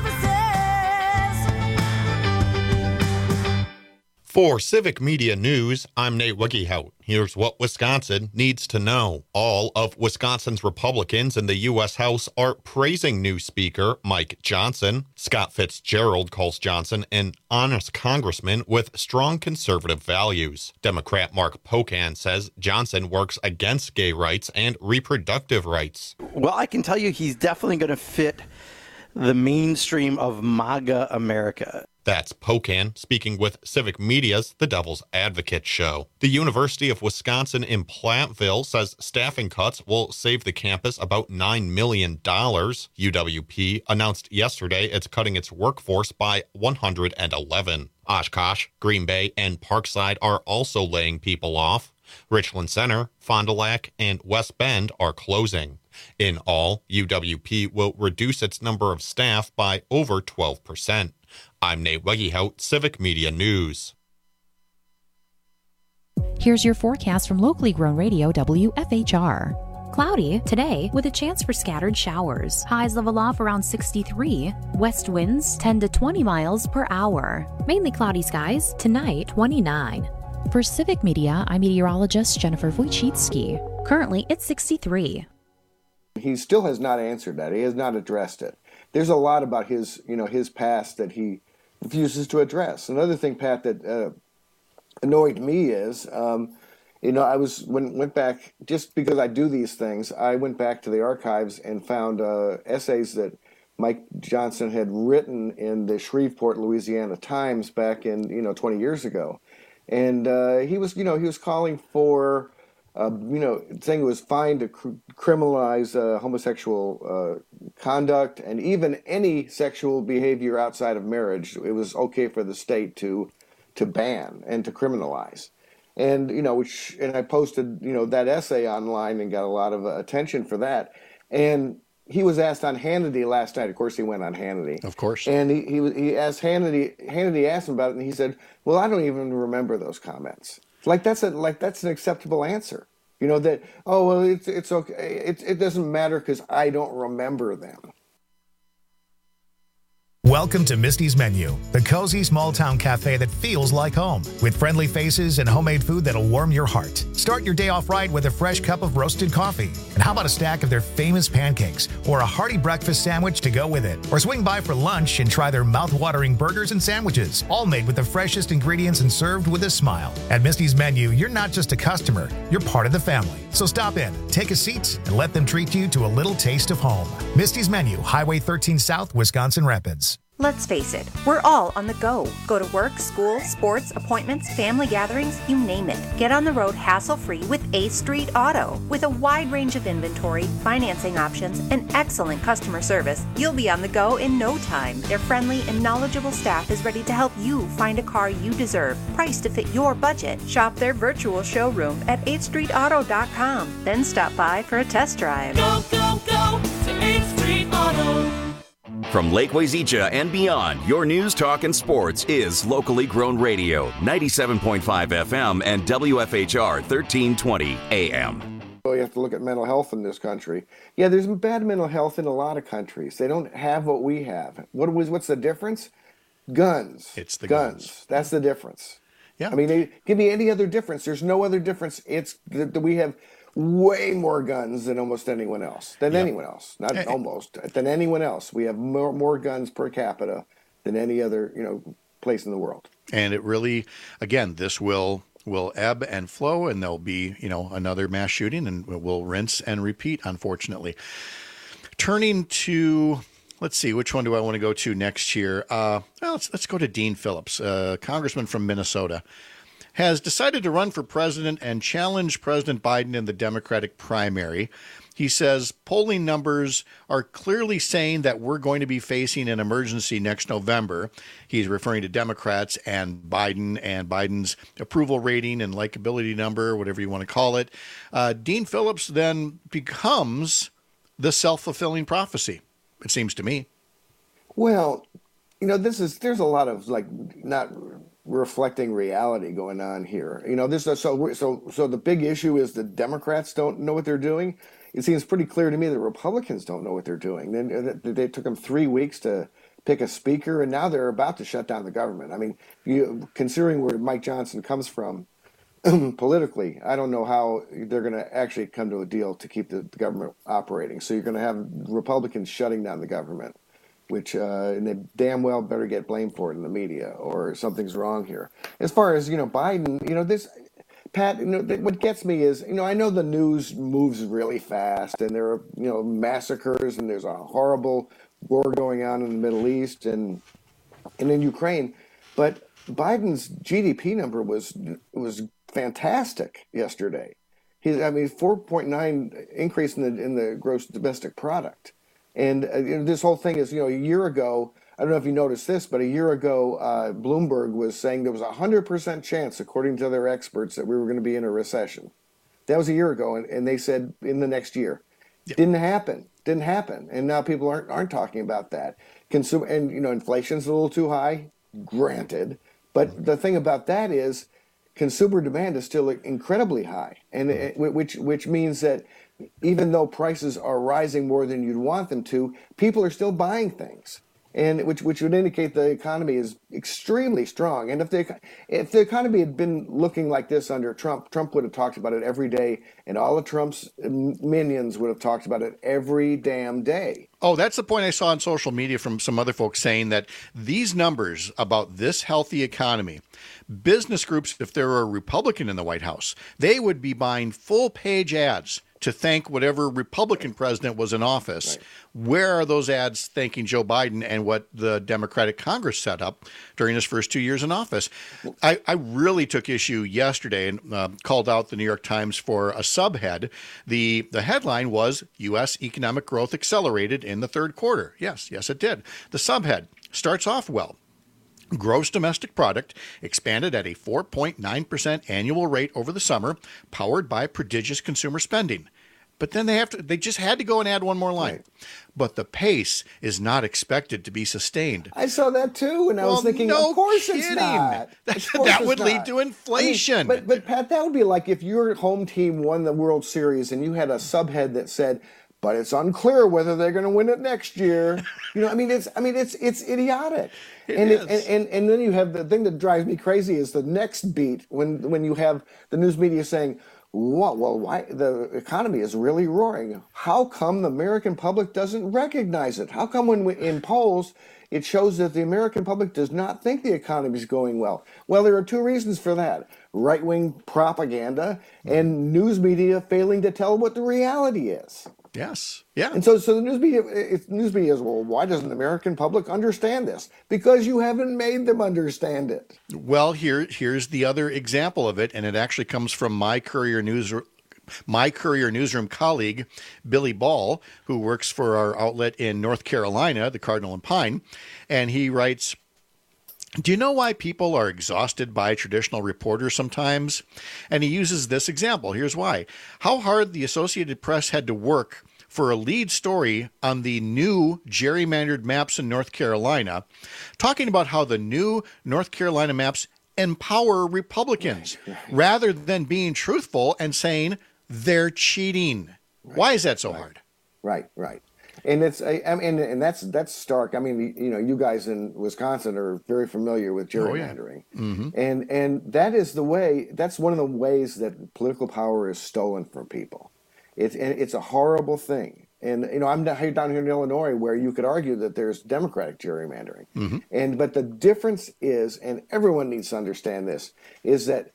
Services. For Civic Media News, I'm Nate Wiggyhout. Here's what Wisconsin needs to know. All of Wisconsin's Republicans in the U.S. House are praising new Speaker Mike Johnson. Scott Fitzgerald calls Johnson an honest congressman with strong conservative values. Democrat Mark Pocan says Johnson works against gay rights and reproductive rights. Well, I can tell you he's definitely going to fit the mainstream of MAGA America. That's Pocan speaking with Civic Media's The Devil's Advocate show. The University of Wisconsin in Platteville says staffing cuts will save the campus about $9 million. UWP announced yesterday it's cutting its workforce by 111. Oshkosh, Green Bay, and Parkside are also laying people off. Richland Center, Fond du Lac, and West Bend are closing. In all, UWP will reduce its number of staff by over 12%. I'm Nate Weggyhout, Civic Media News. Here's your forecast from locally grown radio WFHR. Cloudy today with a chance for scattered showers. Highs level off around 63. West winds 10 to 20 miles per hour. Mainly cloudy skies tonight 29. For Civic Media, I'm meteorologist Jennifer Wojcicki. Currently it's 63. He still has not answered that. He has not addressed it. There's a lot about his past that he refuses to address. Another thing, Pat, that annoyed me is, I went back, just because I do these things, I went back to the archives and found essays that Mike Johnson had written in the Shreveport, Louisiana Times back in 20 years ago, and he was calling for. Saying it was fine to criminalize homosexual conduct and even any sexual behavior outside of marriage. It was okay for the state to ban and to criminalize. And, and I posted, that essay online and got a lot of attention for that. And he was asked on Hannity last night. Of course, he went on Hannity. Of course. And he asked Hannity asked him about it, and he said, well, I don't even remember those comments. That's an acceptable answer. It's okay. It doesn't matter because I don't remember them. Welcome to Misty's Menu, the cozy small-town cafe that feels like home, with friendly faces and homemade food that'll warm your heart. Start your day off right with a fresh cup of roasted coffee. And how about a stack of their famous pancakes, or a hearty breakfast sandwich to go with it? Or swing by for lunch and try their mouth-watering burgers and sandwiches, all made with the freshest ingredients and served with a smile. At Misty's Menu, you're not just a customer, you're part of the family. So stop in, take a seat, and let them treat you to a little taste of home. Misty's Menu, Highway 13 South, Wisconsin Rapids. Let's face it, we're all on the go. Go to work, school, sports, appointments, family gatherings, you name it. Get on the road hassle-free with 8th Street Auto. With a wide range of inventory, financing options, and excellent customer service, you'll be on the go in no time. Their friendly and knowledgeable staff is ready to help you find a car you deserve, priced to fit your budget. Shop their virtual showroom at 8thstreetauto.com. Then stop by for a test drive. Go, go, go to 8th Street Auto. From Lake Wazeecha and beyond, your news, talk, and sports is locally grown radio, 97.5 FM and WFHR 1320 AM. Well, you have to look at mental health in this country. Yeah, there's bad mental health in a lot of countries. They don't have what we have. What's the difference? Guns. It's the guns. That's the difference. Yeah. I mean, give me any other difference. There's no other difference. It's that we have way more guns than almost anyone else. Than anyone else. Not almost. Than anyone else. We have more guns per capita than any other, place in the world. And it really, again, this will ebb and flow, and there'll be, another mass shooting, and we'll rinse and repeat, unfortunately. Turning to, let's see, which one do I want to go to next here? Let's go to Dean Phillips, congressman from Minnesota, has decided to run for president and challenge President Biden in the Democratic primary. He says polling numbers are clearly saying that we're going to be facing an emergency next November. He's referring to Democrats and Biden's approval rating and likability number, whatever you want to call it. Dean Phillips then becomes the self-fulfilling prophecy, it seems to me. Well, there's a lot of not reflecting reality going on here. So the big issue is the Democrats don't know what they're doing. It seems pretty clear to me that Republicans don't know what they're doing. They took them 3 weeks to pick a speaker, and now they're about to shut down the government. I mean, considering where Mike Johnson comes from politically, I don't know how they're going to actually come to a deal to keep the government operating. So you're going to have Republicans shutting down the government, which and they damn well better get blamed for it in the media, or something's wrong here. As far as Biden, this, Pat, what gets me is I know the news moves really fast, and there are massacres, and there's a horrible war going on in the Middle East and in Ukraine, but Biden's GDP number was fantastic yesterday. 4.9 increase in the gross domestic product. And this whole thing is, a year ago, I don't know if you noticed this, but a year ago, Bloomberg was saying there was a 100% chance, according to their experts, that we were going to be in a recession. That was a year ago, and they said in the next year. Yeah. Didn't happen. And now people aren't talking about that. Inflation's a little too high, granted. But the thing about that is consumer demand is still incredibly high, and which means that even though prices are rising more than you'd want them to, people are still buying things, and which would indicate the economy is extremely strong. And if the economy had been looking like this under Trump would have talked about it every day, and all of Trump's minions would have talked about it every damn day. Oh, that's the point I saw on social media from some other folks saying that these numbers about this healthy economy, business groups, if there were a Republican in the White House, they would be buying full-page ads to thank whatever Republican president was in office. Right. Where are those ads thanking Joe Biden and what the Democratic Congress set up during his first 2 years in office? I really took issue yesterday and called out the New York Times for a subhead. The headline was, U.S. economic growth accelerated in the third quarter. Yes, it did. The subhead starts off well. Gross domestic product expanded at a 4.9% annual rate over the summer, powered by prodigious consumer spending. But then they just had to go and add one more line. Right. But the pace is not expected to be sustained. I saw that too, and I was thinking, of course it's not. That would lead to inflation. But Pat, that would be like if your home team won the World Series and you had a subhead that said, but it's unclear whether they're going to win it next year. It's idiotic. And then you have the thing that drives me crazy is the next beat when you have the news media saying, why the economy is really roaring. How come the American public doesn't recognize it? How come in polls it shows that the American public does not think the economy is going well? Well, there are two reasons for that. Right-wing propaganda and news media failing to tell what the reality is. Yes. Yeah. And so the news media is, well, why doesn't the American public understand this? Because you haven't made them understand it. Well, here's the other example of it, and it actually comes from my Courier Newsroom colleague, Billy Ball, who works for our outlet in North Carolina, the Cardinal and Pine, and he writes, do you know why people are exhausted by traditional reporters sometimes? And he uses this example. Here's why. How hard the Associated Press had to work for a lead story on the new gerrymandered maps in North Carolina, talking about how the new North Carolina maps empower Republicans, rather than being truthful and saying they're cheating. Why is that so hard? Right. And and that's stark. I mean, you guys in Wisconsin are very familiar with gerrymandering, and that is the way. That's one of the ways that political power is stolen from people. It's a horrible thing. And I'm down here in Illinois, where you could argue that there's Democratic gerrymandering, but the difference is, and everyone needs to understand this, is that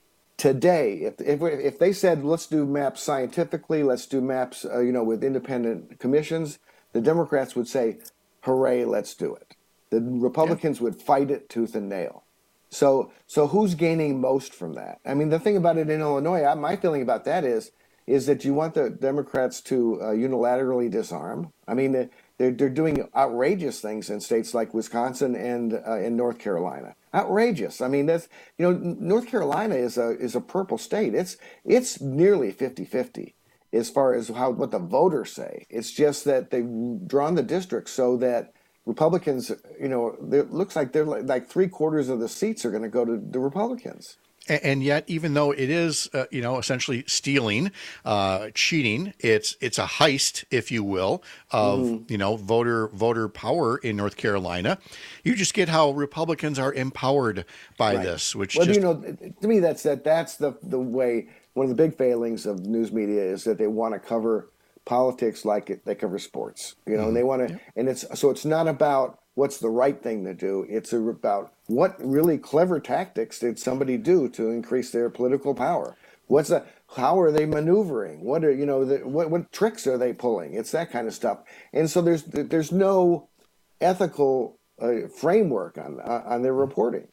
today, if they said, let's do maps scientifically, let's do maps, with independent commissions, the Democrats would say, hooray, let's do it. The Republicans would fight it tooth and nail. So who's gaining most from that? I mean, the thing about it in Illinois, my feeling about that is that you want the Democrats to unilaterally disarm. I mean, they're doing outrageous things in states like Wisconsin and in North Carolina. Outrageous. I mean, that's North Carolina is a purple state. It's nearly 50-50 as far as what the voters say. It's just that they've drawn the districts so that Republicans, it looks like they're like 3/4 of the seats are going to go to the Republicans. And yet, even though it is, essentially stealing, cheating, it's a heist, if you will, of voter power in North Carolina. You just get how Republicans are empowered by this, which to me that's the way. One of the big failings of news media is that they want to cover politics like they cover sports, and they want to, and it's not about what's the right thing to do. It's about what really clever tactics did somebody do to increase their political power. How are they maneuvering? What are what tricks are they pulling? It's that kind of stuff. And so there's no ethical framework on their reporting.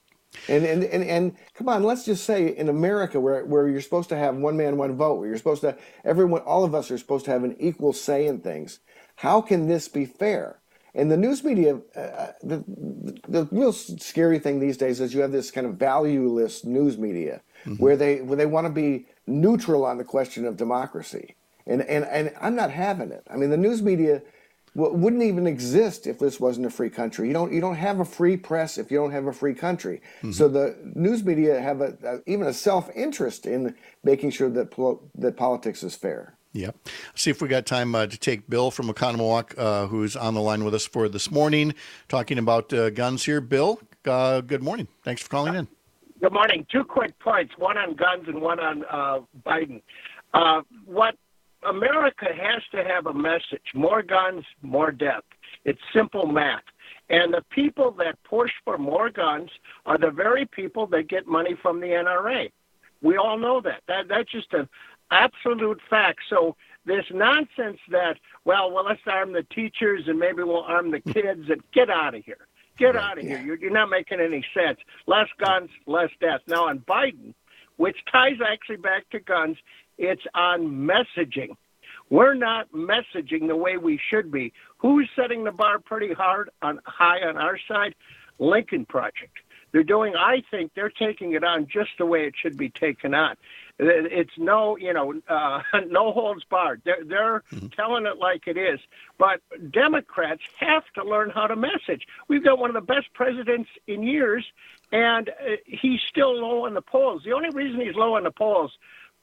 And come on, let's just say in America where you're supposed to have one man, one vote, where you're supposed to all of us are supposed to have an equal say in things. How can this be fair? And the news media, the real scary thing these days is you have this kind of valueless news media where they want to be neutral on the question of democracy, and I'm not having it. I mean, the news media wouldn't even exist if this wasn't a free country. You don't have a free press if you don't have a free country. So the news media have even a self-interest in making sure that politics is fair. Yep. See if we got time to take Bill from Oconomowoc, who's on the line with us for this morning, talking about guns here. Bill, good morning. Thanks for calling in. Good morning. 2 quick points, one on guns and one on Biden. What America has to have a message: more guns, more death. It's simple math. And the people that push for more guns are the very people that get money from the NRA. We all know that. That's just an absolute fact. So this nonsense that, well, let's arm the teachers and maybe we'll arm the kids, and get out of here. Get out of here. You're not making any sense. Less guns, less death. Now on Biden, which ties actually back to guns, it's on messaging. We're not messaging the way we should be. Who's setting the bar pretty high on our side? Lincoln Project. I think they're taking it on just the way it should be taken on. It's no holds barred. They're telling it like it is. But Democrats have to learn how to message. We've got one of the best presidents in years, and he's still low in the polls. The only reason he's low in the polls,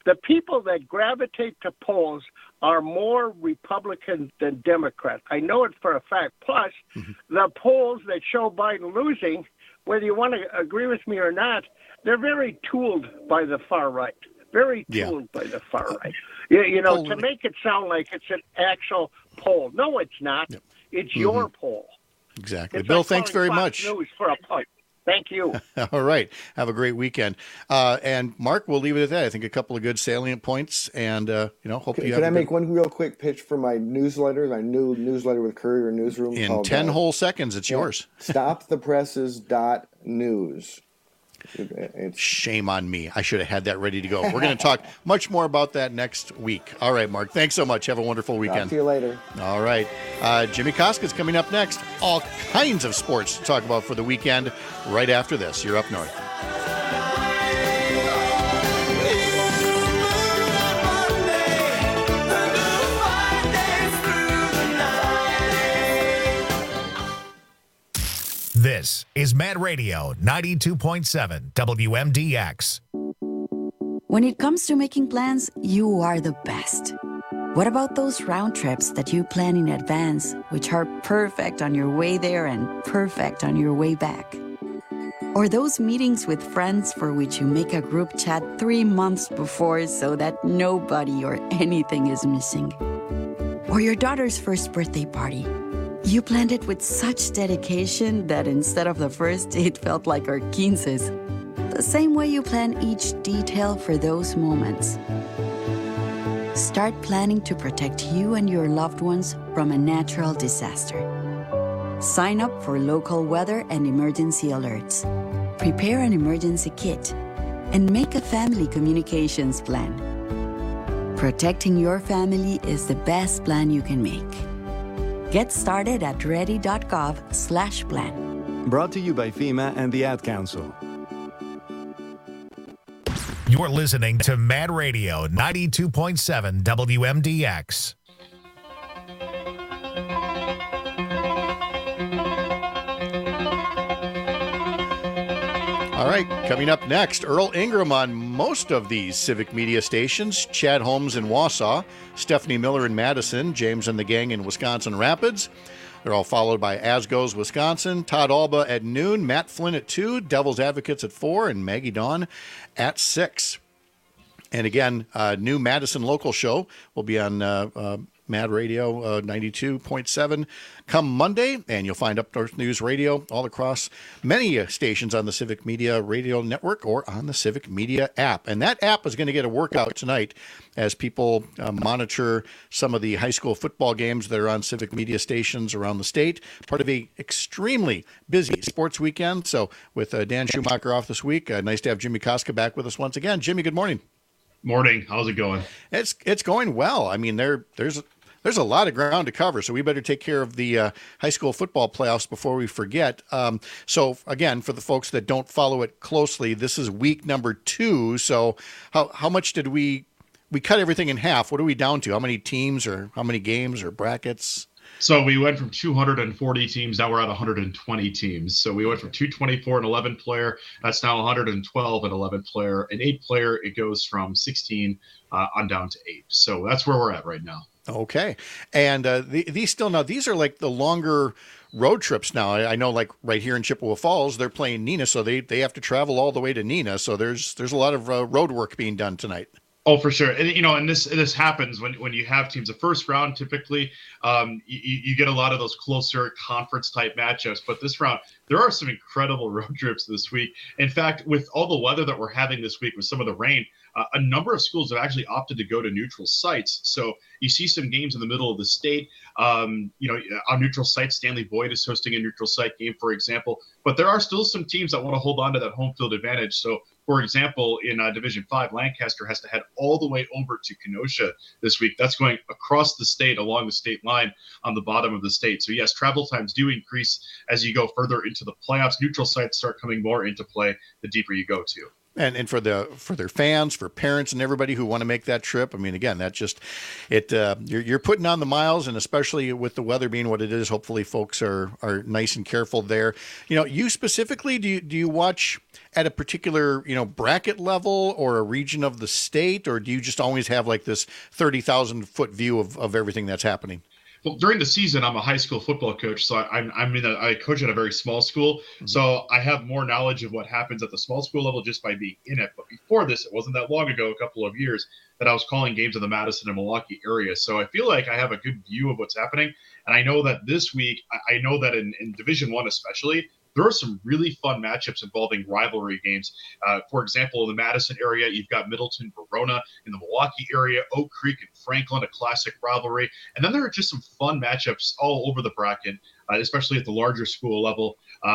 The people that gravitate to polls are more Republican than Democrat. I know it for a fact. Plus, the polls that show Biden losing, whether you want to agree with me or not, they're very tooled by the far right. Very tooled by the far right. You know, to make it sound like it's an actual poll. No, it's not. Yep. It's your poll. Exactly. It's Bill, like thanks very Fox much. News for a point. Thank you. All right. Have a great weekend. And Mark, we'll leave it at that. I think a couple of good salient points, and hope you have. Can I make one real quick pitch for my newsletter, my new newsletter with Courier Newsroom? In 10 whole seconds, it's yours. StopThePresses.news. Shame on me. I should have had that ready to go. We're going to talk much more about that next week. All right, Mark. Thanks so much. Have a wonderful weekend. Talk to you later. All right. Jimmy Koska's coming up next. All kinds of sports to talk about for the weekend right after this. You're up north. This is Mad Radio 92.7 WMDX. When it comes to making plans, you are the best. What about those round trips that you plan in advance, which are perfect on your way there and perfect on your way back? Or those meetings with friends for which you make a group chat 3 months before so that nobody or anything is missing? Or your daughter's first birthday party. You planned it with such dedication that instead of the first, it felt like our quinces. The same way you plan each detail for those moments. Start planning to protect you and your loved ones from a natural disaster. Sign up for local weather and emergency alerts. Prepare an emergency kit. And make a family communications plan. Protecting your family is the best plan you can make. Get started at ready.gov/plan. Brought to you by FEMA and the Ad Council. You're listening to Mad Radio 92.7 WMDX. All right, coming up next, Earl Ingram on most of these civic media stations, Chad Holmes in Wausau, Stephanie Miller in Madison, James and the gang in Wisconsin Rapids. They're all followed by As Goes Wisconsin, Todd Alba at noon, Matt Flynn at 2, Devil's Advocates at 4, and Maggie Dawn at 6. And again, new Madison local show will be on Mad Radio 92.7 come Monday, and you'll find Up North News Radio all across many stations on the Civic Media Radio Network or on the Civic Media app. And that app is going to get a workout tonight as people monitor some of the high school football games that are on Civic Media stations around the state, part of a extremely busy sports weekend. So with Dan Schumacher off this week, nice to have Jimmy Koska back with us once again. Jimmy, good morning. Morning. How's it going? It's going well. I mean, there's a lot of ground to cover, so we better take care of the high school football playoffs before we forget. So again, for the folks that don't follow it closely, this is week number 2. So how much did we cut everything in half? What are we down to? How many teams or how many games or brackets? So we went from 240 teams, now we're at 120 teams. So we went from 224 and 11 player, that's now 112 and 11 player. And 8 player, it goes from 16 on down to 8. So that's where we're at right now. Okay. And these are like the longer road trips now. I know, like right here in Chippewa Falls, they're playing Neenah, so they have to travel all the way to Neenah. So there's a lot of road work being done tonight. Oh, for sure. And, and this happens when you have teams. The first round, typically, you get a lot of those closer conference-type matchups. But this round, there are some incredible road trips this week. In fact, with all the weather that we're having this week, with some of the rain, a number of schools have actually opted to go to neutral sites. So you see some games in the middle of the state. On neutral sites, Stanley Boyd is hosting a neutral site game, for example. But there are still some teams that want to hold on to that home field advantage. So, for example, in Division 5, Lancaster has to head all the way over to Kenosha this week. That's going across the state, along the state line on the bottom of the state. So, yes, travel times do increase as you go further into the playoffs. Neutral sites start coming more into play the deeper you go to. And for their fans, for parents, and everybody who want to make that trip. I mean, again, that just you're putting on the miles, and especially with the weather being what it is, hopefully folks are nice and careful there. You specifically, do you watch at a particular bracket level or a region of the state, or do you just always have like this 30,000 foot view of everything that's happening? Well, during the season, I'm a high school football coach, so I coach at a very small school, so I have more knowledge of what happens at the small school level just by being in it. But before this, it wasn't that long ago, a couple of years, that I was calling games in the Madison and Milwaukee area. So I feel like I have a good view of what's happening, and I know that this week, I know that in Division I especially, there are some really fun matchups involving rivalry games. For example, in the Madison area, you've got Middleton, Verona. In the Milwaukee area, Oak Creek and Franklin, a classic rivalry. And then there are just some fun matchups all over the bracket, especially at the larger school level.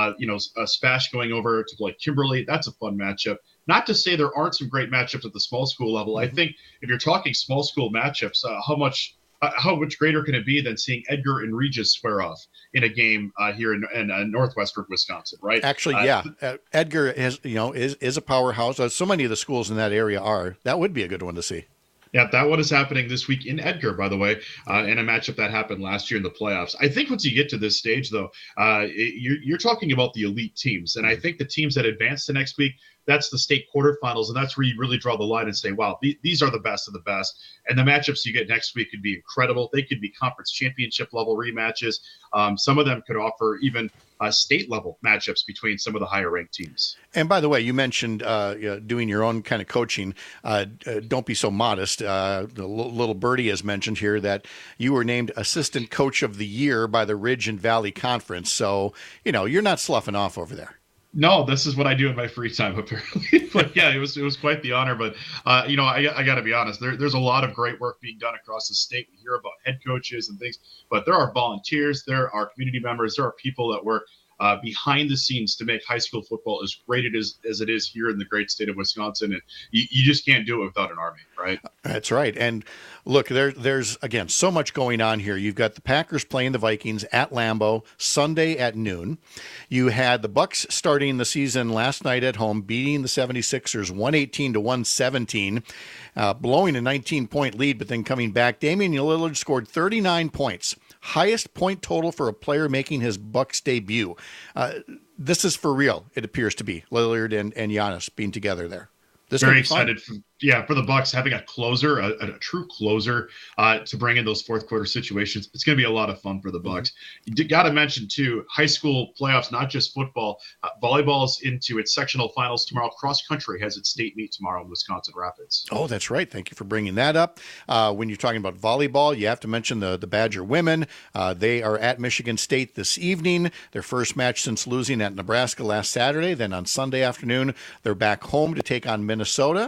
Spash going over to play Kimberly, that's a fun matchup. Not to say there aren't some great matchups at the small school level. I think if you're talking small school matchups, how much greater can it be than seeing Edgar and Regis square off in a game here in northwestern Wisconsin, right? Actually, Edgar is a powerhouse. So many of the schools in that area are. That would be a good one to see. Yeah, that one is happening this week in Edgar, by the way, in a matchup that happened last year in the playoffs. I think once you get to this stage, though, you're talking about the elite teams. And I think the teams that advance to next week, that's the state quarterfinals, and that's where you really draw the line and say, wow, these are the best of the best. And the matchups you get next week could be incredible. They could be conference championship level rematches. Some of them could offer even state level matchups between some of the higher ranked teams. And by the way, you mentioned doing your own kind of coaching. Don't be so modest. The little birdie has mentioned here that you were named Assistant Coach of the Year by the Ridge and Valley Conference. So, you're not sloughing off over there. No, this is what I do in my free time, apparently. But yeah, it was quite the honor. But I got to be honest. There's a lot of great work being done across the state. We hear about head coaches and things, but there are volunteers, there are community members, there are people that work behind the scenes to make high school football as great as it is here in the great state of Wisconsin. And you just can't do it without an Army, right? That's right. And look, there's, again, so much going on here. You've got the Packers playing the Vikings at Lambeau Sunday at noon. You had the Bucks starting the season last night at home, beating the 76ers 118-117, blowing a 19-point lead, but then coming back. Damian Lillard scored 39 points. Highest point total for a player making his Bucks debut. This is for real, it appears to be. Lillard and Giannis being together there. Very excited for the Bucks having a closer, a true closer to bring in those fourth quarter situations. It's going to be a lot of fun for the Bucks. You got to mention too, high school playoffs, not just football. Volleyball's into its sectional finals tomorrow. Cross country has its state meet tomorrow in Wisconsin Rapids. Oh, that's right. Thank you for bringing that up. When you're talking about volleyball, you have to mention the Badger women. They are at Michigan State this evening. Their first match since losing at Nebraska last Saturday. Then on Sunday afternoon, they're back home to take on Minnesota.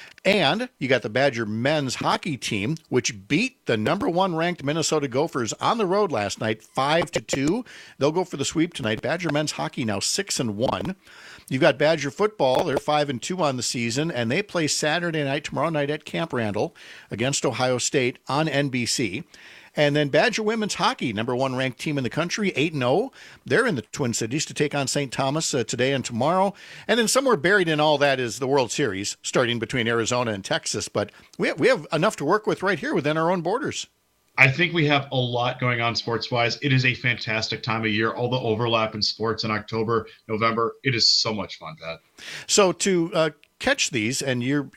And you got the Badger men's hockey team, which beat the number 1 ranked Minnesota Gophers on the road last night, 5-2. They'll go for the sweep tonight. Badger men's hockey now 6-1. You've got Badger football. They're 5-2 on the season, and they play Saturday night, tomorrow night at Camp Randall against Ohio State on NBC. And then Badger women's hockey, number 1 ranked team in the country, 8-0. They're in the Twin Cities to take on St. Thomas today and tomorrow. And then somewhere buried in all that is the World Series, starting between Arizona and Texas. But we have enough to work with right here within our own borders. I think we have a lot going on sports-wise. It is a fantastic time of year. All the overlap in sports in October, November. It is so much fun, Pat. So to catch these, and you're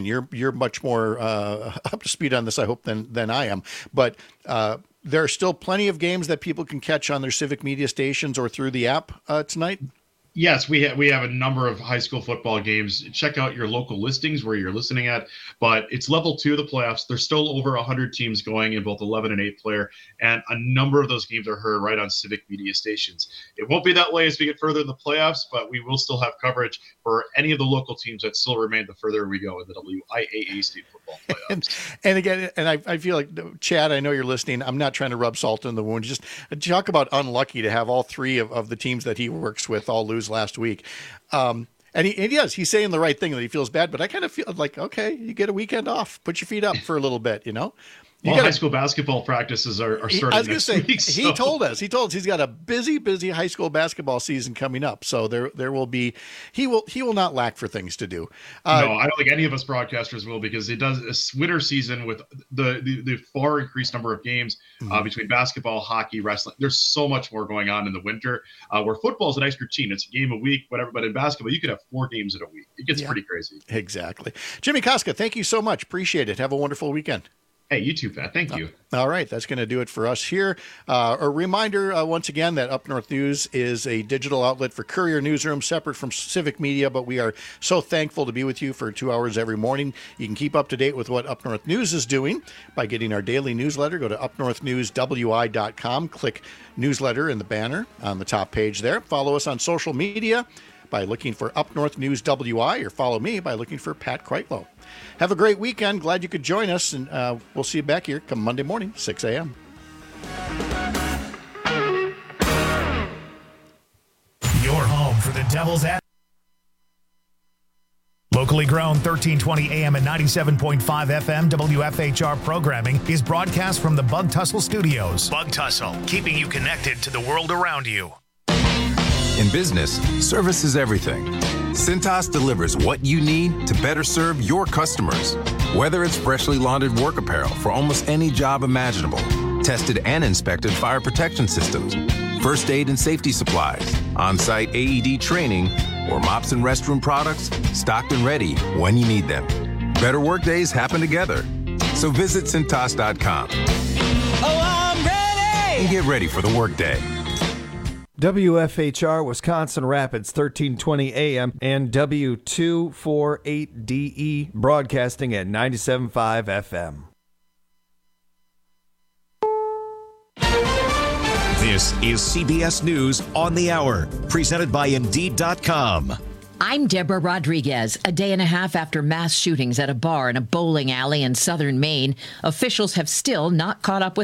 much more up to speed on this, I hope, than I am. But there are still plenty of games that people can catch on their civic media stations or through the app tonight. Yes, we have a number of high school football games. Check out your local listings where you're listening at. But it's level 2 of the playoffs. There's still over 100 teams going in both 11 and 8 player, and a number of those games are heard right on civic media stations. It won't be that way as we get further in the playoffs, but we will still have coverage for any of the local teams that still remain the further we go in the WIAA state football playoffs. and again, I feel like, Chad, I know you're listening. I'm not trying to rub salt in the wound. Just talk about unlucky to have all 3 of the teams that he works with all lose last week. And he's saying the right thing that he feels bad, but I kind of feel like, okay, you get a weekend off, put your feet up for a little bit, high school basketball practices are starting next week. So. He told us he's got a busy high school basketball season coming up. So there will be, he will not lack for things to do. No, I don't think any of us broadcasters will, because it does a winter season with the far increased number of games between basketball, hockey, wrestling. There's so much more going on in the winter, where football is an extra routine. It's a game a week, whatever. But in basketball, you could have 4 games in a week. It gets pretty crazy. Exactly. Jimmy Koska, thank you so much. Appreciate it. Have a wonderful weekend. Hey, you too, Pat. Thank you. All right. That's going to do it for us here. A reminder, once again, that Up North News is a digital outlet for Courier Newsroom, separate from Civic Media, but we are so thankful to be with you for 2 hours every morning. You can keep up to date with what Up North News is doing by getting our daily newsletter. Go to upnorthnewswi.com, click newsletter in the banner on the top page there. Follow us on social media by looking for Up North News WI, or follow me by looking for Pat Kreitlow. Have a great weekend. Glad you could join us, and we'll see you back here come Monday morning, 6 a.m. Your home for the Devil's Advocate. Locally grown 1320 AM and 97.5 FM WFHR programming is broadcast from the Bug Tussle Studios. Bug Tussle, keeping you connected to the world around you. In business, service is everything. Cintas delivers what you need to better serve your customers. Whether it's freshly laundered work apparel for almost any job imaginable, tested and inspected fire protection systems, first aid and safety supplies, on-site AED training, or mops and restroom products, stocked and ready when you need them. Better work days happen together. So visit Cintas.com. Oh, I'm ready! And get ready for the workday. WFHR Wisconsin Rapids 1320 AM and W248DE broadcasting at 97.5 FM. This is CBS News on the Hour, presented by Indeed.com. I'm Deborah Rodriguez. A day and a half after mass shootings at a bar in a bowling alley in southern Maine, officials have still not caught up with